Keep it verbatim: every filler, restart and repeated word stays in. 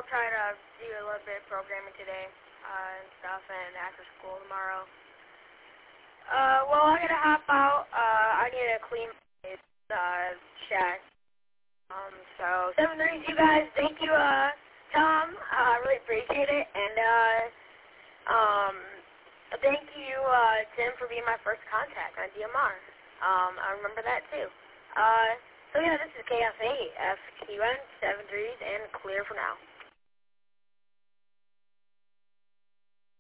I'll try to do a little bit of programming today uh, and stuff, and after school tomorrow. Uh, well, I gotta hop out. Uh, I need to clean my uh, shack. Um, so seven threes, you guys. Thank you, uh, Tom. Uh, I really appreciate it, and uh, um, thank you, uh, Tim, for being my first contact on D M R. Um, I remember that too. Uh, so yeah, this is K F A F Q N seven threes and clear for now.